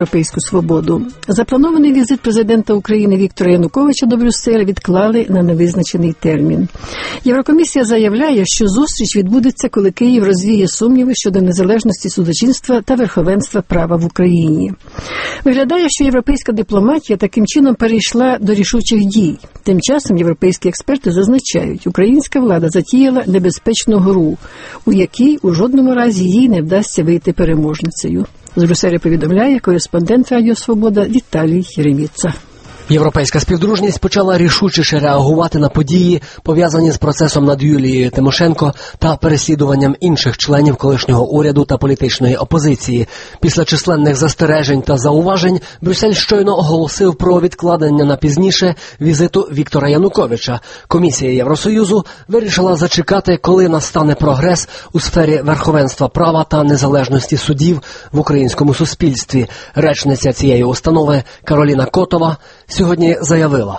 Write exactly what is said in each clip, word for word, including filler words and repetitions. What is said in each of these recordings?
Європейську свободу. Запланований візит президента України Віктора Януковича до Брюсселя відклали на невизначений термін. Єврокомісія заявляє, що зустріч відбудеться, коли Київ розвіє сумніви щодо незалежності судочинства та верховенства права в Україні. Виглядає, що європейська дипломатія таким чином перейшла до рішучих дій. Тим часом європейські експерти зазначають, українська влада затіяла небезпечну гру, у якій у жодному разі їй не вдасться вийти переможницею. З Брюсселя повідомляє кореспондент Радіо Свобода Віталій Єреміца. Європейська співдружність почала рішучіше реагувати на події, пов'язані з процесом над Юлією Тимошенко та переслідуванням інших членів колишнього уряду та політичної опозиції. Після численних застережень та зауважень Брюссель щойно оголосив про відкладення на пізніше візиту Віктора Януковича. Комісія Євросоюзу вирішила зачекати, коли настане прогрес у сфері верховенства права та незалежності судів в українському суспільстві. Речниця цієї установи Кароліна Котова сьогодні заявила: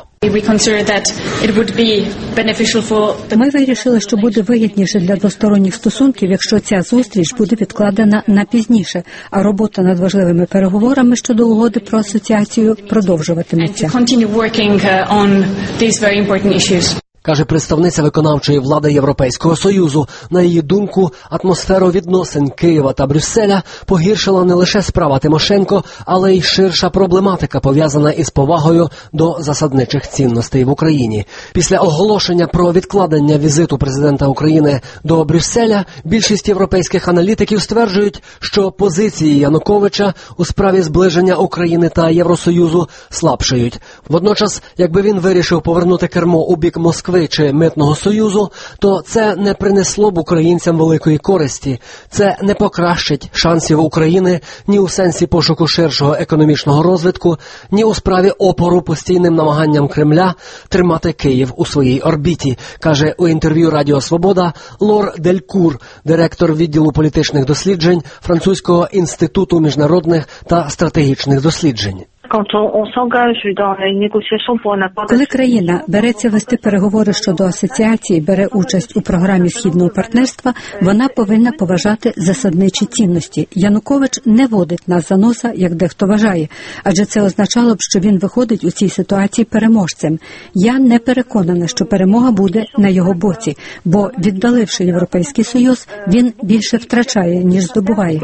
Ми вирішили, що буде вигідніше для двосторонніх стосунків, якщо ця зустріч буде відкладена на пізніше, а робота над важливими переговорами щодо угоди про асоціацію продовжуватиметься. Каже представниця виконавчої влади Європейського Союзу. На її думку, атмосферу відносин Києва та Брюсселя погіршила не лише справа Тимошенко, але й ширша проблематика, пов'язана із повагою до засадничих цінностей в Україні. Після оголошення про відкладення візиту президента України до Брюсселя, більшість європейських аналітиків стверджують, що позиції Януковича у справі зближення України та Євросоюзу слабшають. Водночас, якби він вирішив повернути кермо у бік Москви чи Митного Союзу, то це не принесло б українцям великої користі. Це не покращить шансів України ні у сенсі пошуку ширшого економічного розвитку, ні у справі опору постійним намаганням Кремля тримати Київ у своїй орбіті, каже у інтерв'ю Радіо Свобода Лор Делькур, директор відділу політичних досліджень Французького інституту міжнародних та стратегічних досліджень. Коли країна береться вести переговори щодо асоціації, бере участь у програмі Східного партнерства, вона повинна поважати засадничі цінності. Янукович не водить нас за носа, як дехто вважає, адже це означало б, що він виходить у цій ситуації переможцем. Я не переконана, що перемога буде на його боці, бо, віддаливши Європейський Союз, він більше втрачає, ніж здобуває.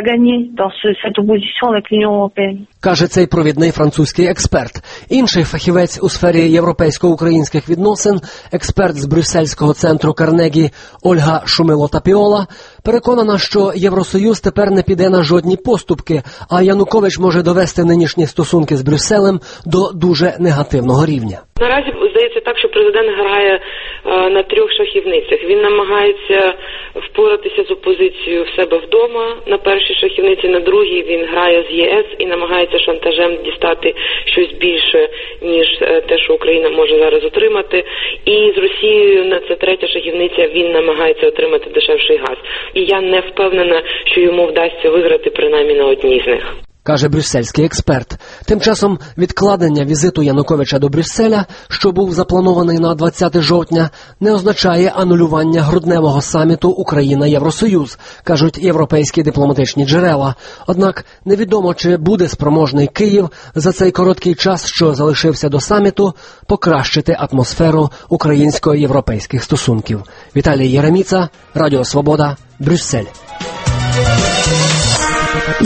Каже цей провідний французький експерт. Інший фахівець у сфері європейсько-українських відносин, експерт з Брюссельського центру Карнегі Ольга Шумило-Тапіола, переконана, що Євросоюз тепер не піде на жодні поступки, а Янукович може довести нинішні стосунки з Брюсселем до дуже негативного рівня. Наразі здається так, що президент грає е, на трьох шахівницях. Він намагається впоратися з опозицією в себе вдома на першій шахівниці, на другій він грає з ЄС і намагається шантажем дістати щось більше, ніж те, що Україна може зараз отримати. І з Росією на це третя шахівниця, він намагається отримати дешевший газ. І я не впевнена, що йому вдасться виграти принаймні на одній з них. Каже брюссельський експерт. Тим часом відкладення візиту Януковича до Брюсселя, що був запланований на двадцяте жовтня, не означає анулювання грудневого саміту Україна-Євросоюз, кажуть європейські дипломатичні джерела. Однак невідомо, чи буде спроможний Київ за цей короткий час, що залишився до саміту, покращити атмосферу українсько-європейських стосунків. Віталій Єреміца, Радіо Свобода, Брюссель.